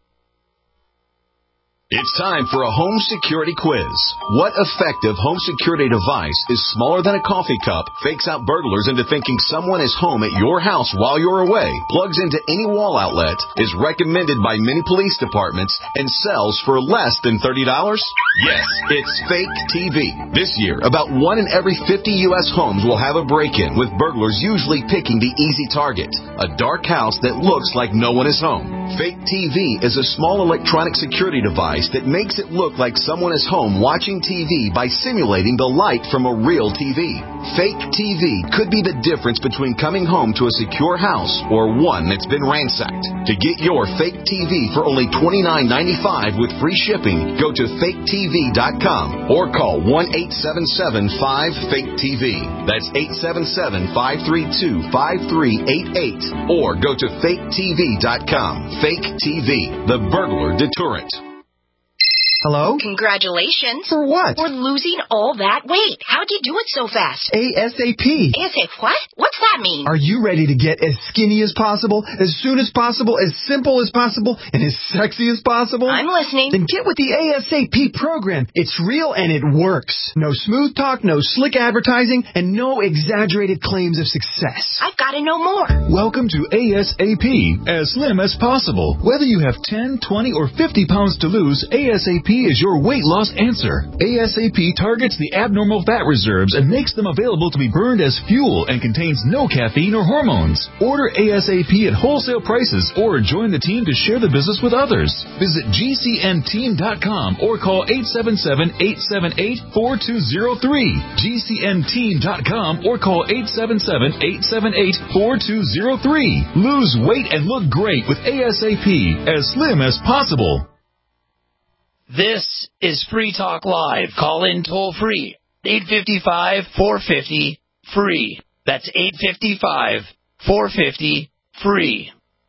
It's time for a home security quiz. What effective home security device is smaller than a coffee cup, fakes out burglars into thinking someone is home at your house while you're away, plugs into any wall outlet, is recommended by many police departments, and sells for less than thirty dollars? Yes, it's Fake T V. This year, about one in every fifty U S homes will have a break-in, with burglars usually picking the easy target, a dark house that looks like no one is home. Fake T V is a small electronic security device device that makes it look like someone is home watching T V by simulating the light from a real T V. Fake T V could be the difference between coming home to a secure house or one that's been ransacked. To get your fake T V for only twenty-nine ninety-five with free shipping, go to fake T V dot com or call one eight seven seven five fake T V. That's eight seven seven, five three two, five three eight eight or go to fake T V dot com. Fake T V, the burglar deterrent. Hello? Congratulations. For what? For losing all that weight. How'd you do it so fast? ASAP. ASAP what? What's that mean? Are you ready to get as skinny as possible, as soon as possible, as simple as possible, and as sexy as possible? I'm listening. Then get with the ASAP program. It's real and it works. No smooth talk, no slick advertising, and no exaggerated claims of success. I've got to know more. Welcome to ASAP, as slim as possible. Whether you have ten, twenty, or fifty pounds to lose, ASAP is your weight loss answer. ASAP targets the abnormal fat reserves and makes them available to be burned as fuel and contains no caffeine or hormones. Order ASAP at wholesale prices or join the team to share the business with others. Visit G C N team dot com or call eight seven seven, eight seven eight, four two zero three. G C N team dot com or call eight seven seven, eight seven eight, four two zero three. Lose weight and look great with ASAP, as slim as possible. This is Free Talk Live. Call in toll free. eight five five, four five zero, free. That's eight five five, four five zero, free.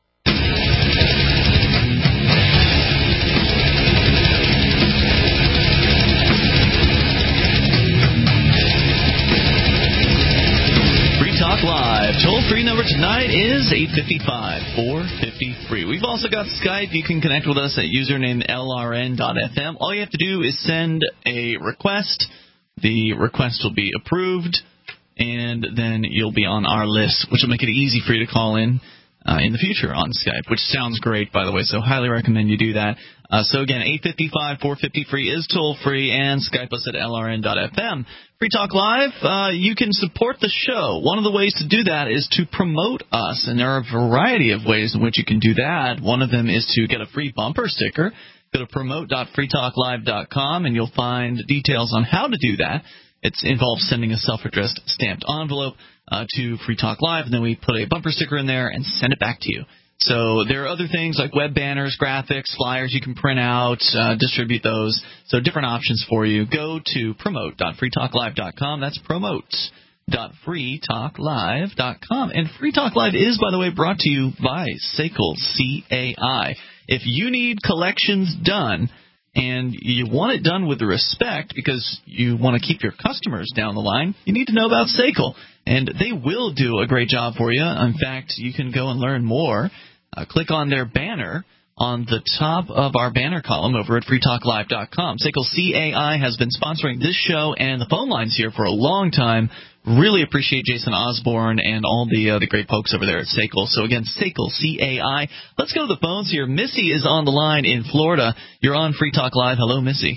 Talk Live. Toll-free number tonight is eight five five, four five zero, free. We've also got Skype. You can connect with us at username L R N dot F M. All you have to do is send a request. The request will be approved, and then you'll be on our list, which will make it easy for you to call in uh, in the future on Skype, which sounds great, by the way, so highly recommend you do that. Uh, so, again, eight five five, four five zero, free is toll-free, and Skype us at L R N dot F M. Free Talk Live, uh, you can support the show. One of the ways to do that is to promote us, and there are a variety of ways in which you can do that. One of them is to get a free bumper sticker. Go to promote dot free talk live dot com, and you'll find details on how to do that. It involves sending a self-addressed stamped envelope uh, to Free Talk Live, and then we put a bumper sticker in there and send it back to you. So there are other things like web banners, graphics, flyers you can print out, uh, distribute those. So different options for you. Go to promote dot free talk live dot com. That's promote dot free talk live dot com. And Free Talk Live is, by the way, brought to you by C A I L, C A I. If you need collections done and you want it done with respect because you want to keep your customers down the line, you need to know about C A I L. And they will do a great job for you. In fact, you can go and learn more. Uh, click on their banner on the top of our banner column over at free talk live dot com. C A I L C A I has been sponsoring this show and the phone lines here for a long time. Really appreciate Jason Osborne and all the uh, the great folks over there at C A I L. So, again, C A I L C A I. Let's go to the phones here. Missy is on the line in Florida. You're on Free Talk Live. Hello, Missy.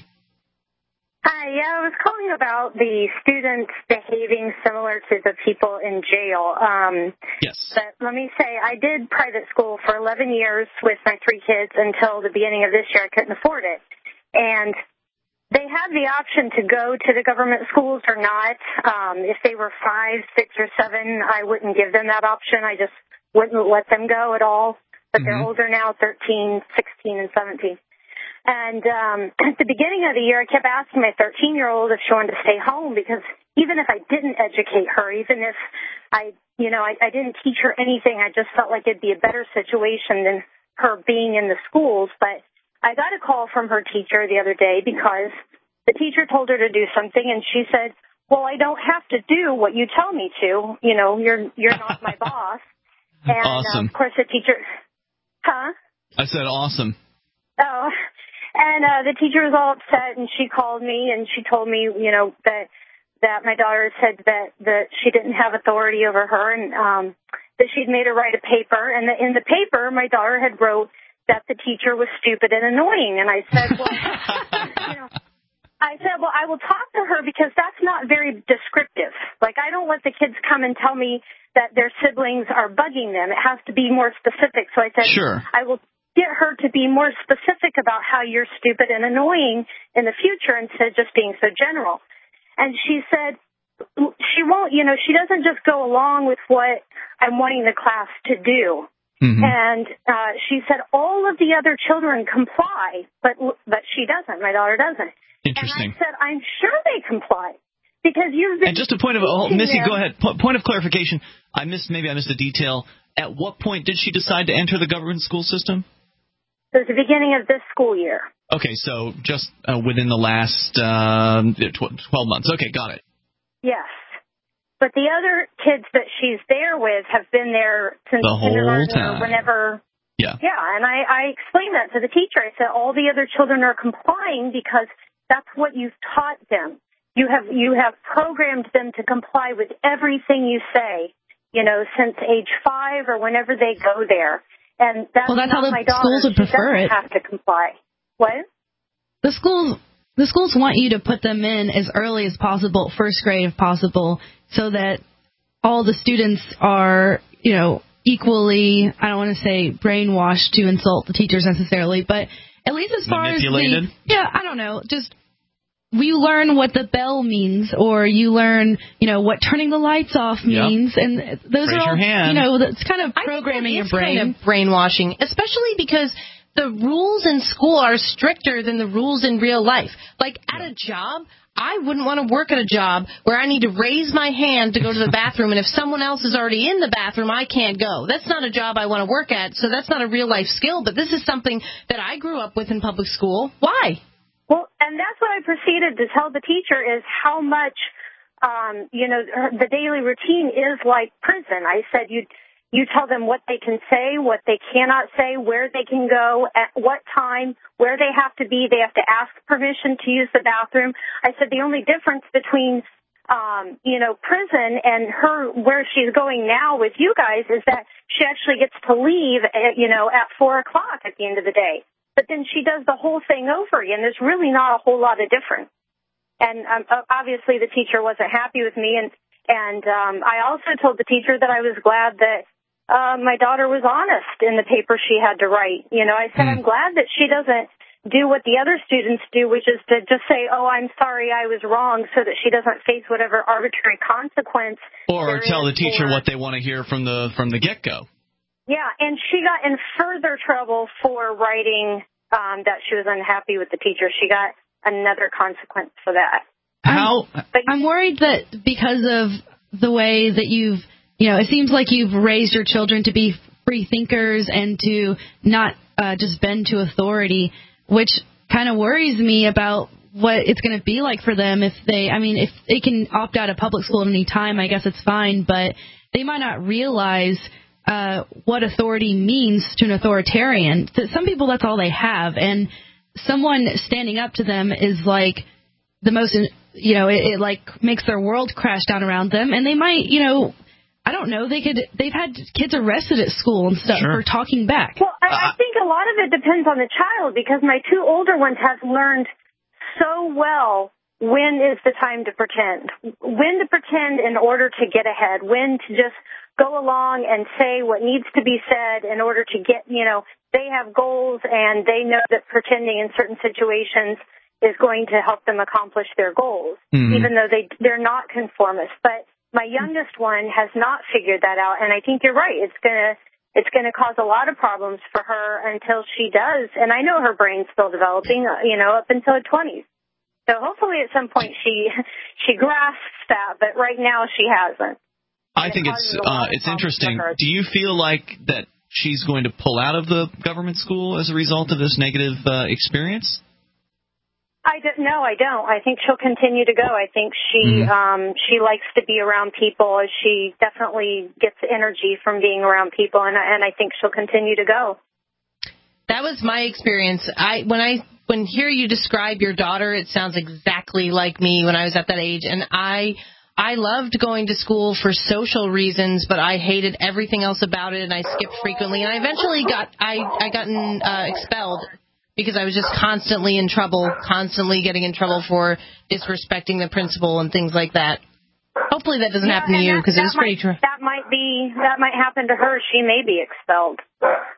Hi, yeah, I was calling about the students behaving similar to the people in jail. Um, yes. But let me say, I did private school for eleven years with my three kids until the beginning of this year. I couldn't afford it. And they had the option to go to the government schools or not. Um, if they were five, six, or seven, I wouldn't give them that option. I just wouldn't let them go at all. But mm-hmm. They're older now, thirteen, sixteen, and seventeen. And um, at the beginning of the year, I kept asking my thirteen-year-old if she wanted to stay home because even if I didn't educate her, even if I, you know, I, I didn't teach her anything, I just felt like it'd be a better situation than her being in the schools. But I got a call from her teacher the other day because the teacher told her to do something, and she said, well, I don't have to do what you tell me to. You know, you're you're not my boss. And, awesome. Uh, of course, the teacher, huh? I said awesome. Oh. And uh, the teacher was all upset, and she called me, and she told me, you know, that that my daughter said that, that she didn't have authority over her, and um, that she'd made her write a paper. And that in the paper, my daughter had wrote that the teacher was stupid and annoying. And I said, well, you know, I said, well, I will talk to her because that's not very descriptive. Like, I don't let the kids come and tell me that their siblings are bugging them. It has to be more specific. So I said, sure. I will get her to be more specific about how you're stupid and annoying in the future instead of just being so general. And she said she won't, you know, she doesn't just go along with what I'm wanting the class to do. Mm-hmm. And uh, she said all of the other children comply, but but she doesn't. My daughter doesn't. Interesting. And I said, I'm sure they comply. Because you've been and just a point of oh, Missy, them. go ahead. Po- point of clarification. I missed maybe I missed a detail. At what point did she decide to enter the government school system? It was the beginning of this school year. Okay, so just uh, within the last uh, twelve months. Okay, got it. Yes, but the other kids that she's there with have been there since the whole kindergarten time. Or whenever. Yeah. Yeah, and I, I explained that to the teacher. I said all the other children are complying because that's what you've taught them. You have you have programmed them to comply with everything you say, you know, since age five or whenever they go there. And that's, well, that's not how the my daughter. schools would she prefer doesn't it. Have to comply. What? The schools the schools want you to put them in as early as possible, first grade if possible, so that all the students are, you know, equally. I don't want to say brainwashed to insult the teachers necessarily, but at least as far manipulated. as the, yeah, I don't know, just. You learn what the bell means, or you learn, you know, what turning the lights off means, yep. and those Raise are all, your hand. you know, it's kind of programming your brain. Kind of brainwashing, especially because the rules in school are stricter than the rules in real life. Like at a job, I wouldn't want to work at a job where I need to raise my hand to go to the bathroom, and if someone else is already in the bathroom, I can't go. That's not a job I want to work at, so that's not a real life skill. But this is something that I grew up with in public school. Why? Well, and that's what I proceeded to tell the teacher is how much, um, you know, the daily routine is like prison. I said you you tell them what they can say, what they cannot say, where they can go, at what time, where they have to be. They have to ask permission to use the bathroom. I said the only difference between, um, you know, prison and her where she's going now with you guys is that she actually gets to leave, at, you know, at four o'clock at the end of the day. But then she does the whole thing over again. There's really not a whole lot of difference. And um, obviously the teacher wasn't happy with me. And, and um, I also told the teacher that I was glad that uh, my daughter was honest in the paper she had to write. You know, I said, mm. I'm glad that she doesn't do what the other students do, which is to just say, oh, I'm sorry, I was wrong, so that she doesn't face whatever arbitrary consequence. Or tell the teacher for... what they want to hear from the from the get-go. Yeah, and she got in further trouble for writing um, that she was unhappy with the teacher. She got another consequence for that. How? I'm, I'm worried that because of the way that you've, you know, it seems like you've raised your children to be free thinkers and to not uh, just bend to authority, which kind of worries me about what it's going to be like for them if they, I mean, if they can opt out of public school at any time, I guess it's fine, but they might not realize Uh, what authority means to an authoritarian. Some people, that's all they have, and someone standing up to them is like the most, you know, it, it like makes their world crash down around them, and they might, you know, I don't know, they could, they've had kids arrested at school and stuff sure. for talking back. Well, I, I think a lot of it depends on the child, because my two older ones have learned so well when is the time to pretend, when to pretend in order to get ahead, when to just go along and say what needs to be said in order to get, you know, they have goals and they know that pretending in certain situations is going to help them accomplish their goals, mm-hmm. even though they, they're not conformists. But my youngest one has not figured that out, and I think you're right. It's going to it's going to cause a lot of problems for her until she does. And I know her brain's still developing, you know, up until her twenties. So hopefully at some point she she grasps that, but right now she hasn't. I think it's uh, it's interesting. Do you feel like that she's going to pull out of the government school as a result of this negative uh, experience? I don't, no, I don't. I think she'll continue to go. I think she mm-hmm. um, she likes to be around people. She definitely gets energy from being around people, and and I think she'll continue to go. That was my experience. I when I when hear you describe your daughter, it sounds exactly like me when I was at that age, and I. I loved going to school for social reasons, but I hated everything else about it, and I skipped frequently. And I eventually got I I gotten uh, expelled because I was just constantly in trouble, constantly getting in trouble for disrespecting the principal and things like that. Hopefully that doesn't yeah, happen to you because it was might, pretty true. That might be that might happen to her. She may be expelled.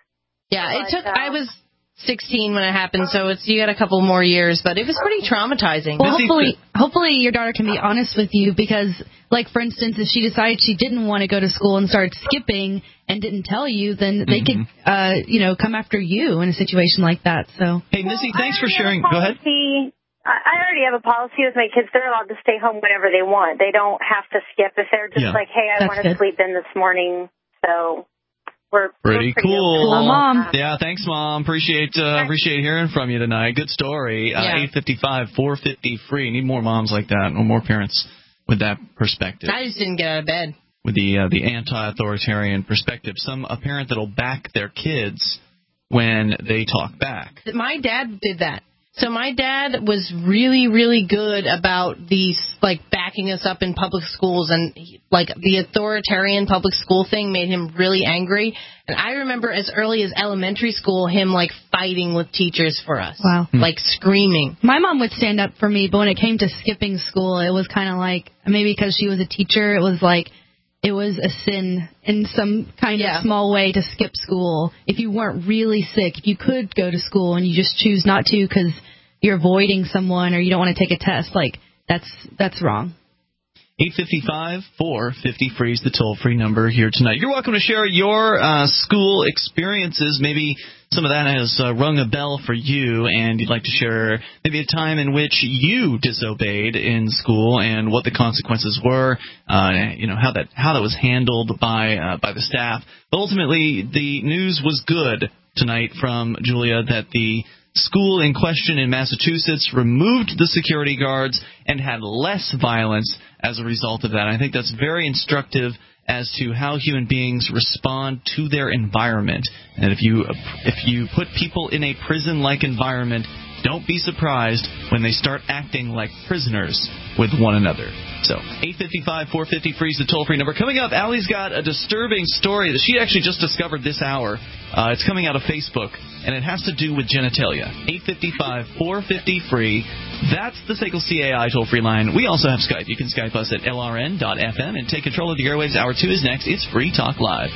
Yeah, it But, took. uh, I was sixteen when it happened, so it's you got a couple more years, but it was pretty traumatizing. Well, hopefully, hopefully your daughter can be honest with you because, like, for instance, if she decided she didn't want to go to school and started skipping and didn't tell you, then they Mm-hmm. could, uh, you know, come after you in a situation like that. So. Hey, Missy, thanks I for already sharing. have a Go ahead. policy- I I already have a policy with my kids. They're allowed to stay home whenever they want. They don't have to skip if they're just Yeah. like, hey, I That's want to good. sleep in this morning. So we're Pretty we're pretty cool. open about that. Yeah, thanks, Mom. Appreciate uh, appreciate hearing from you tonight. Good story. Uh, Yeah. eight fifty-five, four fifty free. Need more moms like that, or more parents with that perspective. I just didn't get out of bed. With the uh, the anti-authoritarian perspective, some a parent that'll back their kids when they talk back. My dad did that. So my dad was really, really good about these, like, backing us up in public schools, and he, like the authoritarian public school thing made him really angry. And I remember as early as elementary school him like fighting with teachers for us. Wow. Like screaming. My mom would stand up for me, but when it came to skipping school, it was kind of like, maybe because she was a teacher, it was like, it was a sin in some kind Yeah. of small way to skip school. If you weren't really sick, if you could go to school and you just choose not to because you're avoiding someone or you don't want to take a test, like, that's that's wrong. eight five five, four five zero, free is the toll-free number here tonight. You're welcome to share your uh, school experiences. Maybe some of that has uh, rung a bell for you, and you'd like to share maybe a time in which you disobeyed in school and what the consequences were. Uh, you know how that how that was handled by uh, by the staff. But ultimately, the news was good tonight from Julia that the school in question in Massachusetts removed the security guards and had less violence as a result of that. I think that's very instructive as to how human beings respond to their environment. And if you if you put people in a prison-like environment, don't be surprised when they start acting like prisoners with one another. So, eight five five, four five zero, free is the toll-free number. Coming up, Allie's got a disturbing story that she actually just discovered this hour. Uh, it's coming out of Facebook, and it has to do with genitalia. eight five five, four five zero, free. That's the S A C L C A I toll-free line. We also have Skype. You can Skype us at L R N dot F M and take control of the airwaves. Hour two is next. It's Free Talk Live.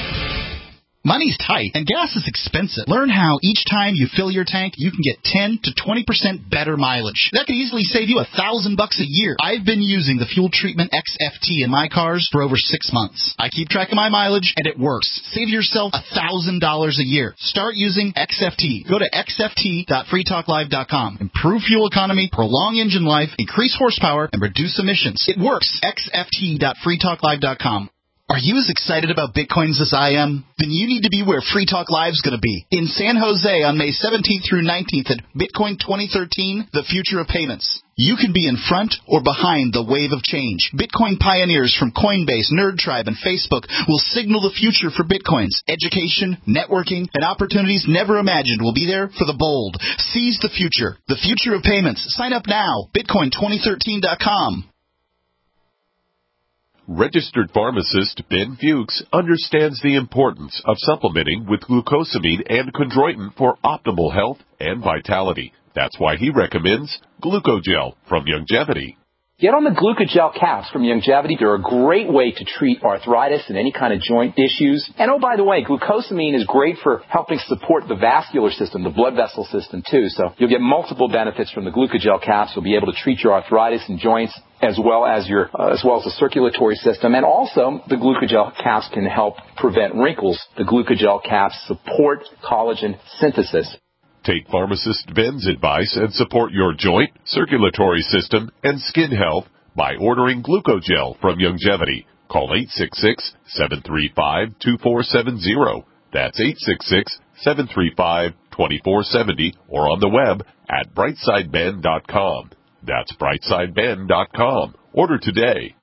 Money's tight, and gas is expensive. Learn how each time you fill your tank, you can get ten to twenty percent better mileage. That could easily save you a thousand bucks a year. I've been using the Fuel Treatment X F T in my cars for over six months. I keep track of my mileage, and it works. Save yourself a thousand dollars a year. Start using X F T. Go to x f t dot free talk live dot com. Improve fuel economy, prolong engine life, increase horsepower, and reduce emissions. It works. x f t dot free talk live dot com. Are you as excited about Bitcoins as I am? Then you need to be where Free Talk Live's going to be. In San Jose on May seventeenth through nineteenth at Bitcoin twenty thirteen, the future of payments. You can be in front or behind the wave of change. Bitcoin pioneers from Coinbase, NerdTribe, and Facebook will signal the future for Bitcoins. Education, networking, and opportunities never imagined will be there for the bold. Seize the future. The future of payments. Sign up now. Bitcoin twenty thirteen dot com. Registered pharmacist Ben Fuchs understands the importance of supplementing with glucosamine and chondroitin for optimal health and vitality. That's why he recommends Glucogel from Youngevity. Get on the Glucogel caps from Youngevity. They're a great way to treat arthritis and any kind of joint issues. And oh, by the way, glucosamine is great for helping support the vascular system, the blood vessel system too. So you'll get multiple benefits from the Glucogel caps. You'll be able to treat your arthritis and joints as well as your, uh, as well as the circulatory system. And also, the Glucogel caps can help prevent wrinkles. The Glucogel caps support collagen synthesis. Take pharmacist Ben's advice and support your joint, circulatory system, and skin health by ordering Glucogel from Youngevity. Call eight six six, seven three five, two four seven zero. That's eight six six, seven three five, two four seven zero or on the web at brightside ben dot com. That's brightside ben dot com. Order today.